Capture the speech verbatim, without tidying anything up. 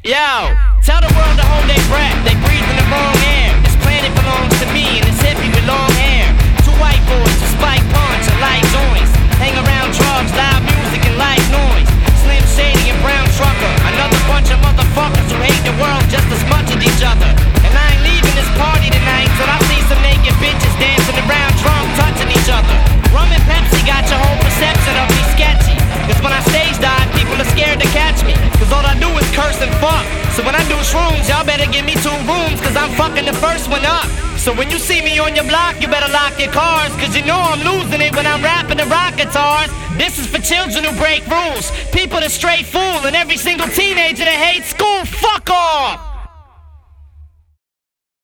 Yo, tell the world to hold their breath. They breathe in the wrong air. This planet belongs to me and this hippie with long hair. Two white boys, a spike punch, a light noise. Hang around drugs, loud music and light noise. Slim Shady and Brown Trucker. Another bunch of motherfuckers who hate the world just as much as each other. And I ain't leaving this party tonight till I see some naked bitches dancing around drunk, touching each other. Rum and Pepsi got your whole perception of me sketchy. Cause when I stage dive, people are scared to catch me. Cause all I do is curse and fuck. So when I do shrooms, y'all better give me two rooms. Cause I'm fucking the first one up. So when you see me on your block, you better lock your cars. Cause you know I'm losing it when I'm rapping the rock guitars. This is for children who break rules. People that straight fool. And every single teenager that hates school.